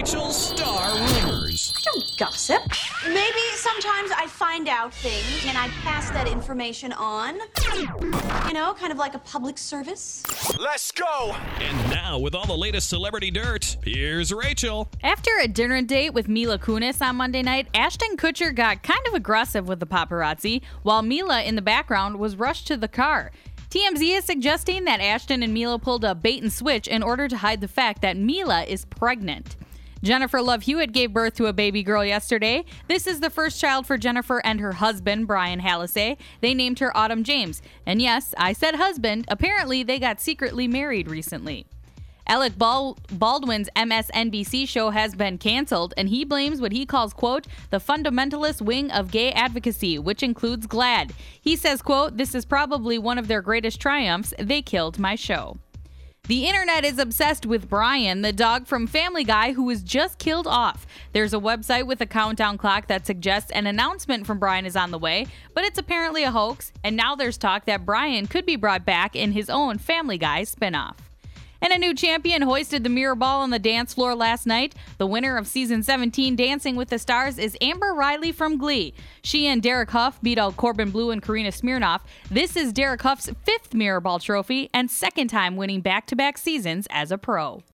Rachel's Star Rumors. I don't gossip. Maybe sometimes I find out things and I pass that information on. You know, kind of like a public service. Let's go! And now, with all the latest celebrity dirt, here's Rachel. After a dinner date with Mila Kunis on Monday night, Ashton Kutcher got kind of aggressive with the paparazzi, while Mila in the background was rushed to the car. TMZ is suggesting that Ashton and Mila pulled a bait and switch in order to hide the fact that Mila is pregnant. Jennifer Love Hewitt gave birth to a baby girl yesterday. This is the first child for Jennifer and her husband, Brian Hallisey. They named her Autumn James. And yes, I said husband. Apparently, they got secretly married recently. Alec Baldwin's MSNBC show has been canceled, and he blames what he calls, quote, the fundamentalist wing of gay advocacy, which includes GLAAD. He says, quote, this is probably one of their greatest triumphs. They killed my show. The internet is obsessed with Brian, the dog from Family Guy who was just killed off. There's a website with a countdown clock that suggests an announcement from Brian is on the way, but it's apparently a hoax, and now there's talk that Brian could be brought back in his own Family Guy spinoff. And a new champion hoisted the mirror ball on the dance floor last night. The winner of season 17 Dancing with the Stars is Amber Riley from Glee. She and Derek Huff beat out Corbin Bleu and Karina Smirnoff. This is Derek Huff's 5th mirror ball trophy and 2nd time winning back-to-back seasons as a pro.